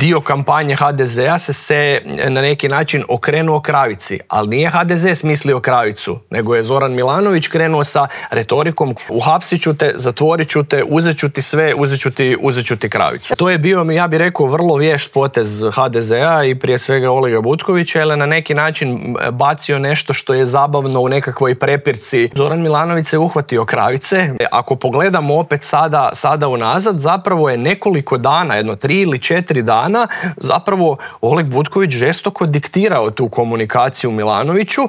dio kampanje HDZ-a se na neki način okrenuo kravici, ali nije HDZ smislio kravicu, nego je Zoran Milanović krenuo sa retorikom uhapsit ću te, zatvorit ću te, uzet ću ti sve, uzet ću ti kravicu. To je bio, ja bih rekao, vrlo vješt potez HDZ-a i prije svega Olega Butkovića, jer je na neki način bacio nešto što je zabavno u nekakvoj prepirci. Zoran Milanović se uhvatio kravice. Ako pogledamo opet sada unazad, zapravo je nekoliko dana, 3 ili 4 dana, zapravo Oleg Butković žestoko diktirao tu komunikaciju Milanoviću